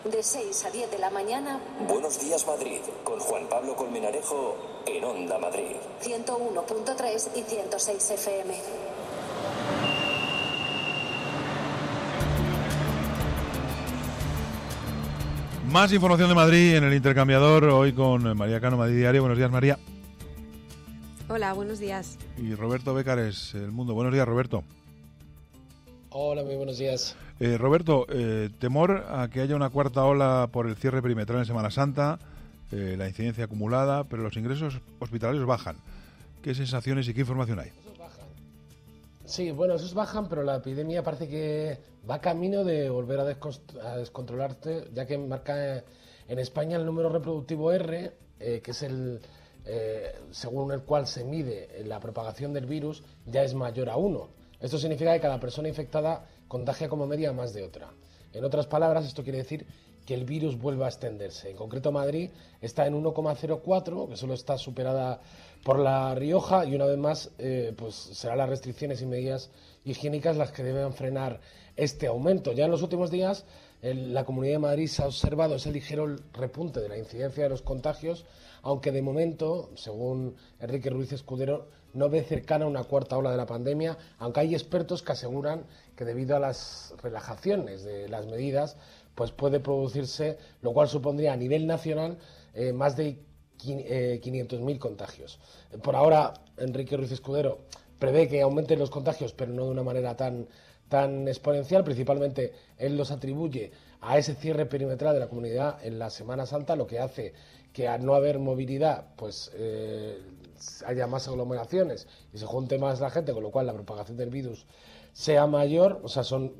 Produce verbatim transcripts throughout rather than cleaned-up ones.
De seis a diez de la mañana. Buenos días, Madrid, con Juan Pablo Colmenarejo en Onda Madrid. ciento uno punto tres y ciento seis F M. Más información de Madrid en el intercambiador, hoy con María Cano, Madrid Diario. Buenos días, María. Hola, buenos días. Y Roberto Bécares, El Mundo. Buenos días, Roberto. Hola, muy buenos días. Eh, Roberto, eh, temor a que haya una cuarta ola por el cierre perimetral en Semana Santa, eh, la incidencia acumulada, pero los ingresos hospitalarios bajan. ¿Qué sensaciones y qué información hay? Esos bajan. Sí, bueno, esos bajan, pero la epidemia parece que va camino de volver a, descont- a descontrolarse, ya que marca eh, en España el número reproductivo R, eh, que es el eh, según el cual se mide la propagación del virus, ya es mayor a uno. Esto significa que cada persona infectada contagia como media más de otra. En otras palabras, esto quiere decir que el virus vuelva a extenderse. En concreto, Madrid está en uno coma cero cuatro, que solo está superada por La Rioja, y una vez más eh, pues serán las restricciones y medidas higiénicas las que deben frenar este aumento. Ya en los últimos días, en la Comunidad de Madrid se ha observado ese ligero repunte de la incidencia de los contagios, aunque de momento, según Enrique Ruiz Escudero, no ve cercana una cuarta ola de la pandemia, aunque hay expertos que aseguran que debido a las relajaciones de las medidas, pues puede producirse, lo cual supondría a nivel nacional eh, más de quinientos mil contagios. Por ahora, Enrique Ruiz Escudero prevé que aumenten los contagios, pero no de una manera tan, tan exponencial. Principalmente él los atribuye a ese cierre perimetral de la comunidad en la Semana Santa, lo que hace que al no haber movilidad, pues eh, haya más aglomeraciones y se junte más la gente, con lo cual la propagación del virus sea mayor. O sea, son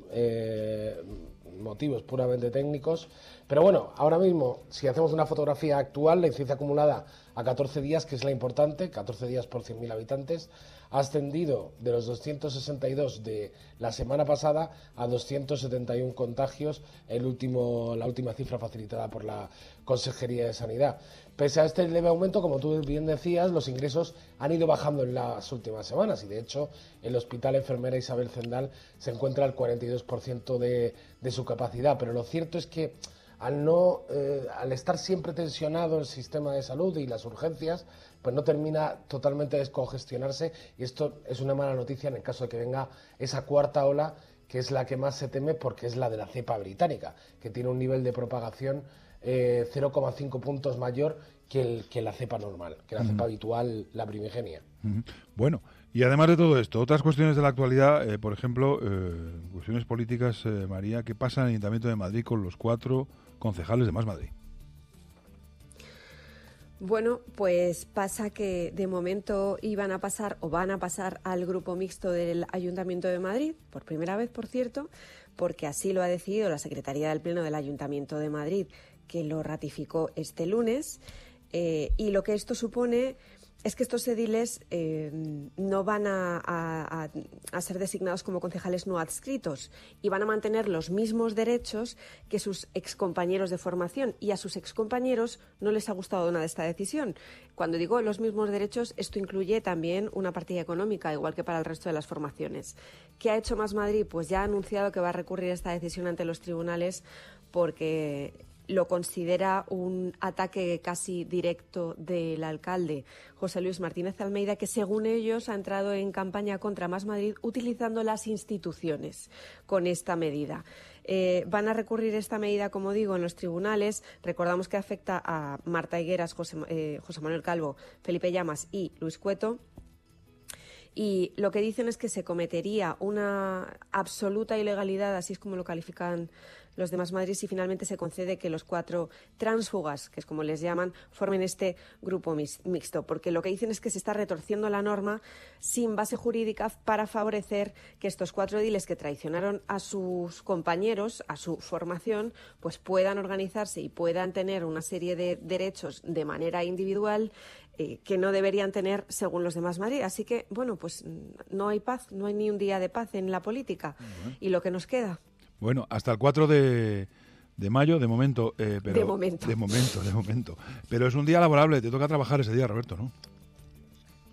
eh, motivos puramente técnicos. Pero bueno, ahora mismo, si hacemos una fotografía actual, la incidencia acumulada a catorce días, que es la importante, catorce días por cien mil habitantes, ha ascendido de los doscientos sesenta y dos de la semana pasada a doscientos setenta y uno contagios, el último, la última cifra facilitada por la Consejería de Sanidad. Pese a este leve aumento, como tú bien decías, los ingresos han ido bajando en las últimas semanas y, de hecho, el Hospital Enfermera Isabel Zendal se encuentra al cuarenta y dos por ciento de, de su capacidad. Pero lo cierto es que al no eh, al estar siempre tensionado el sistema de salud y las urgencias, pues no termina totalmente de descongestionarse, y esto es una mala noticia en el caso de que venga esa cuarta ola, que es la que más se teme porque es la de la cepa británica, que tiene un nivel de propagación eh, cero coma cinco puntos mayor que, el, que la cepa normal, que la uh-huh. cepa habitual, la primigenia. Uh-huh. Bueno, y además de todo esto, otras cuestiones de la actualidad, eh, por ejemplo, eh, cuestiones políticas, eh, María, ¿qué pasa en el Ayuntamiento de Madrid con los cuatro concejales de Más Madrid? Bueno, pues pasa que de momento iban a pasar o van a pasar al grupo mixto del Ayuntamiento de Madrid, por primera vez, por cierto, porque así lo ha decidido la Secretaría del Pleno del Ayuntamiento de Madrid, que lo ratificó este lunes, eh, y lo que esto supone es que estos ediles eh, no van a, a, a ser designados como concejales no adscritos y van a mantener los mismos derechos que sus excompañeros de formación, y a sus excompañeros no les ha gustado nada esta decisión. Cuando digo los mismos derechos, esto incluye también una partida económica, igual que para el resto de las formaciones. ¿Qué ha hecho Más Madrid? Pues ya ha anunciado que va a recurrir esta decisión ante los tribunales porque lo considera un ataque casi directo del alcalde José Luis Martínez Almeida, que según ellos ha entrado en campaña contra Más Madrid utilizando las instituciones con esta medida. Eh, van a recurrir esta medida, como digo, en los tribunales. Recordamos que afecta a Marta Higueras, José, eh, José Manuel Calvo, Felipe Llamas y Luis Cueto. Y lo que dicen es que se cometería una absoluta ilegalidad, así es como lo califican los de Más Madrid, si finalmente se concede que los cuatro tránsfugas, que es como les llaman, formen este grupo mixto, porque lo que dicen es que se está retorciendo la norma sin base jurídica para favorecer que estos cuatro ediles que traicionaron a sus compañeros, a su formación, pues puedan organizarse y puedan tener una serie de derechos de manera individual eh, que no deberían tener según los de Más Madrid. Así que, bueno, pues no hay paz, no hay ni un día de paz en la política. Uh-huh. Y lo que nos queda. Bueno, hasta el cuatro de, de mayo, de momento, eh, pero de momento. De momento, de momento. Pero es un día laborable, te toca trabajar ese día, Roberto, ¿no?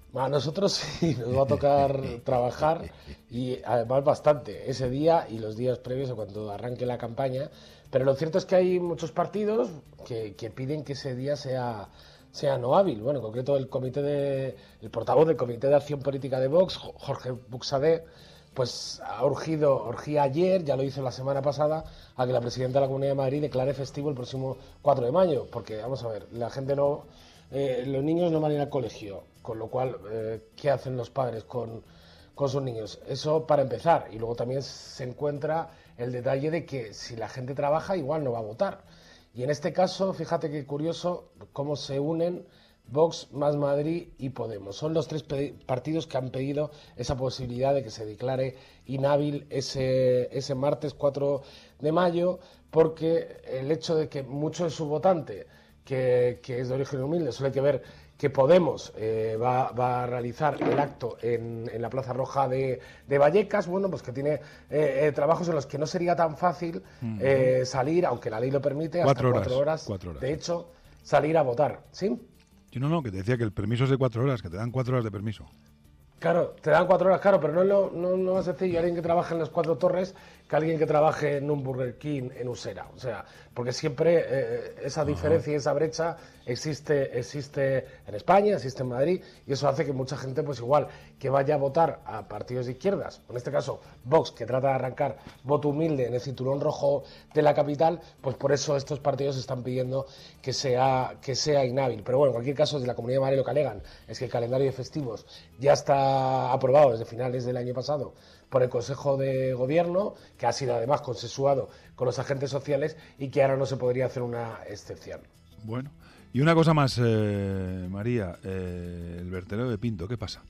A nosotros sí nos va a tocar trabajar y además bastante ese día y los días previos a cuando arranque la campaña, pero lo cierto es que hay muchos partidos que, que piden que ese día sea, sea no hábil. Bueno, en concreto el comité de, el portavoz del Comité de Acción Política de Vox, Jorge Buxadé, pues ha urgido, urgía ayer, ya lo hizo la semana pasada, a que la presidenta de la Comunidad de Madrid declare festivo el próximo cuatro de mayo, porque vamos a ver, la gente no, eh, los niños no van a ir al colegio, con lo cual, eh, ¿qué hacen los padres con, con sus niños? Eso para empezar, y luego también se encuentra el detalle de que si la gente trabaja, igual no va a votar. Y en este caso, fíjate qué curioso cómo se unen Vox, Más Madrid y Podemos. Son los tres partidos que han pedido esa posibilidad de que se declare inhábil ese, ese martes cuatro de mayo, porque el hecho de que mucho de su votante, que, que es de origen humilde, suele que ver que Podemos eh, va, va a realizar el acto en, en la Plaza Roja de, de Vallecas, bueno, pues que tiene eh, eh, trabajos en los que no sería tan fácil uh-huh. eh, salir, aunque la ley lo permite, cuatro hasta horas, cuatro horas, cuatro horas, de hecho, salir a votar, ¿sí? Yo no, no, que te decía que el permiso es de cuatro horas, que te dan cuatro horas de permiso. Claro, te dan cuatro horas, claro, pero no es lo, no, no es sencillo alguien que trabaje en las Cuatro Torres que alguien que trabaje en un Burger King en Usera. O sea, porque siempre eh, esa diferencia y esa brecha existe, existe en España, existe en Madrid, y eso hace que mucha gente, pues igual, que vaya a votar a partidos de izquierdas, en este caso Vox, que trata de arrancar voto humilde en el cinturón rojo de la capital, pues por eso estos partidos están pidiendo que sea, que sea inhábil. Pero bueno, en cualquier caso, desde la Comunidad de Madrid lo que alegan es que el calendario de festivos ya está aprobado desde finales del año pasado por el Consejo de Gobierno, que ha sido además consensuado con los agentes sociales y que ahora no se podría hacer una excepción. Bueno, y una cosa más, eh, María, eh, el vertedero de Pinto, ¿qué pasa?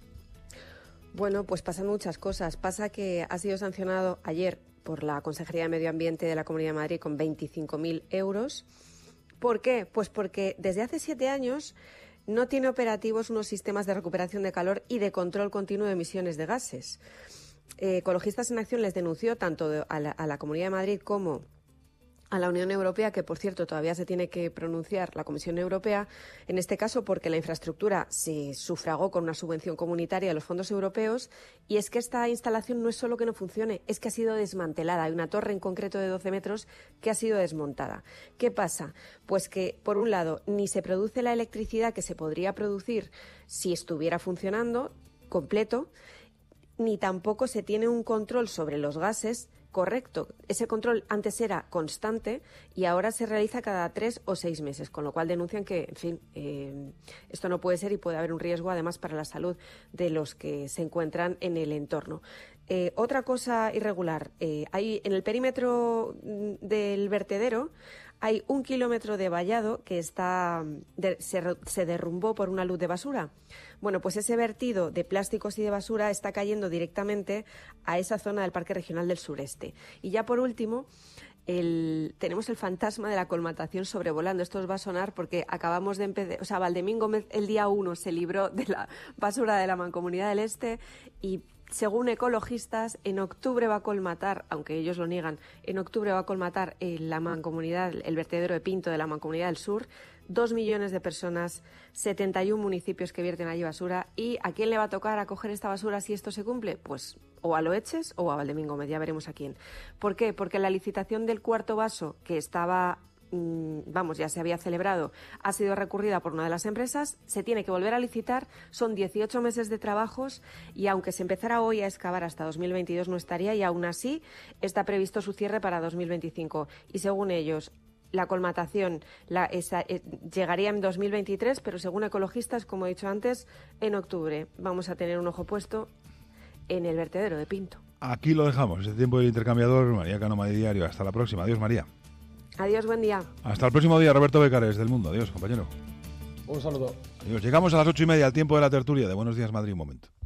Bueno, pues pasan muchas cosas. Pasa que ha sido sancionado ayer por la Consejería de Medio Ambiente de la Comunidad de Madrid con veinticinco mil euros. ¿Por qué? Pues porque desde hace siete años no tiene operativos unos sistemas de recuperación de calor y de control continuo de emisiones de gases. Eh, Ecologistas en Acción les denunció tanto de, a, la, a la Comunidad de Madrid como a la Unión Europea, que por cierto todavía se tiene que pronunciar la Comisión Europea, en este caso porque la infraestructura se sufragó con una subvención comunitaria de los fondos europeos, y es que esta instalación no es solo que no funcione, es que ha sido desmantelada. Hay una torre en concreto de doce metros que ha sido desmontada. ¿Qué pasa? Pues que, por un lado, ni se produce la electricidad que se podría producir si estuviera funcionando completo, ni tampoco se tiene un control sobre los gases correcto. Ese control antes era constante y ahora se realiza cada tres o seis meses, con lo cual denuncian que, en fin, eh, esto no puede ser y puede haber un riesgo además para la salud de los que se encuentran en el entorno. Eh, otra cosa irregular, eh, hay en el perímetro del vertedero hay un kilómetro de vallado que está de, se, se derrumbó por una luz de basura. Bueno, pues ese vertido de plásticos y de basura está cayendo directamente a esa zona del Parque Regional del Sureste. Y ya por último, el, tenemos el fantasma de la colmatación sobrevolando. Esto os va a sonar porque acabamos de empezar, o sea, Valdemín Gómez el día uno se libró de la basura de la Mancomunidad del Este y, según ecologistas, en octubre va a colmatar, aunque ellos lo niegan, en octubre va a colmatar en la mancomunidad, el vertedero de Pinto de la Mancomunidad del Sur, dos millones de personas, setenta y uno municipios que vierten allí basura. ¿Y a quién le va a tocar acoger esta basura si esto se cumple? Pues o a Loeches o a Valdemín Gómez, ya veremos a quién. ¿Por qué? Porque la licitación del cuarto vaso, que estaba, vamos, ya se había celebrado, ha sido recurrida por una de las empresas, se tiene que volver a licitar, son dieciocho meses de trabajos y aunque se empezara hoy a excavar hasta dos mil veintidós no estaría, y aún así está previsto su cierre para dos mil veinticinco y según ellos la colmatación la, esa, eh, llegaría en dos mil veintitrés, pero según ecologistas, como he dicho antes, en octubre vamos a tener un ojo puesto en el vertedero de Pinto. Aquí lo dejamos, este tiempo del intercambiador. María Cano, Madrid Diario. Hasta la próxima. Adiós, María. Adiós, buen día. Hasta el próximo día, Roberto Becares, del Mundo. Adiós, compañero. Un saludo. Adiós. Llegamos a las ocho y media, al tiempo de la tertulia de Buenos Días, Madrid. Un momento.